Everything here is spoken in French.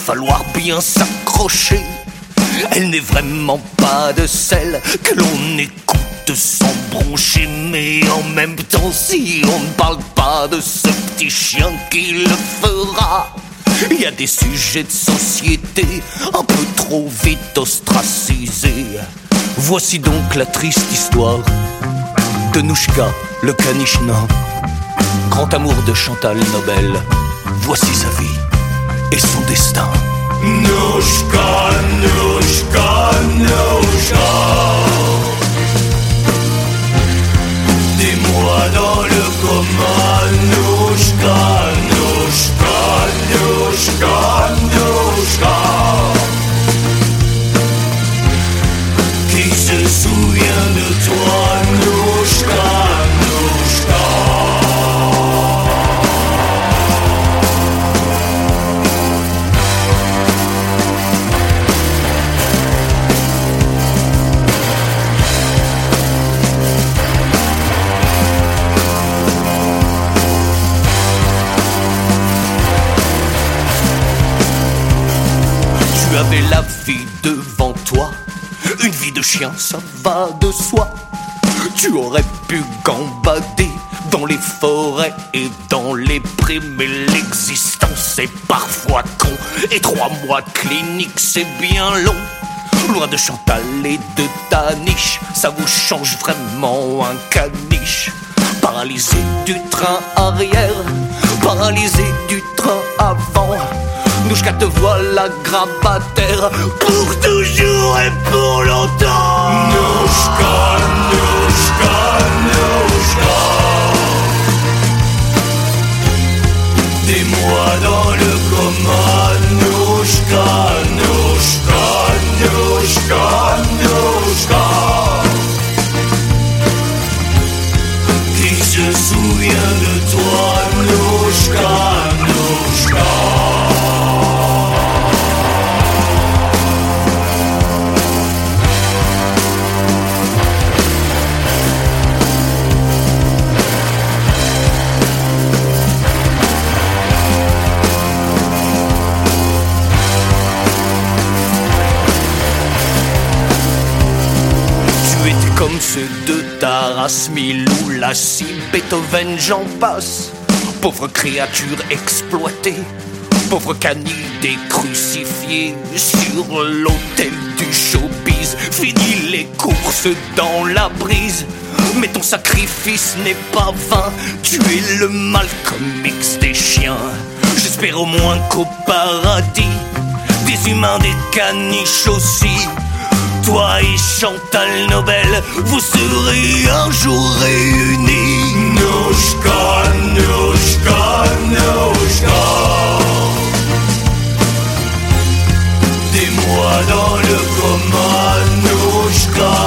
falloir bien s'accrocher. Elle n'est vraiment pas de celle que l'on écoute sans broncher. Mais en même temps, si on ne parle pas de ce petit chien qui le fera, il y a des sujets de société un peu trop vite ostracisés. Voici donc la triste histoire de Nouchka le caniche nain, grand amour de Chantal Nobel. Voici sa vie et son destin. Nouchka, Nouchka, Nouchka, dis-moi dans le coma. Nouchka, Nouchka, Nouchka, Nouchka, qui se souvient de toi? Nouchka, Nouchka. Tu avais la vie devant toi, une vie de chien, ça va de soi. Tu aurais pu gambader dans les forêts et dans les prés, mais l'existence est parfois con, et 3 mois de clinique c'est bien long. Loin de Chantal et de ta niche, ça vous change vraiment un caniche. Paralysé du train arrière, paralysé du train avant, Nouchka te voilà grabataire pour toujours et pour longtemps. Nouchka, Nouchka, Nouchka, dis-moi dans le coma. Nouchka, Nouchka, Nouchka, Nouchka, qui se souvient de toi? Nouchka, Nouchka. Comme ceux de Taras, Milou, Lassie, Beethoven, j'en passe. Pauvre créature exploitée, pauvre canidé crucifié sur l'autel du showbiz. Fini les courses dans la brise, mais ton sacrifice n'est pas vain. Tu es le Malcolm X des chiens. J'espère au moins qu'au paradis, des humains, des caniches aussi, toi et Chantal Nobel, vous serez un jour réunis. Nouchka, Nouchka, Nouchka, dis-moi dans le coma. Nouchka,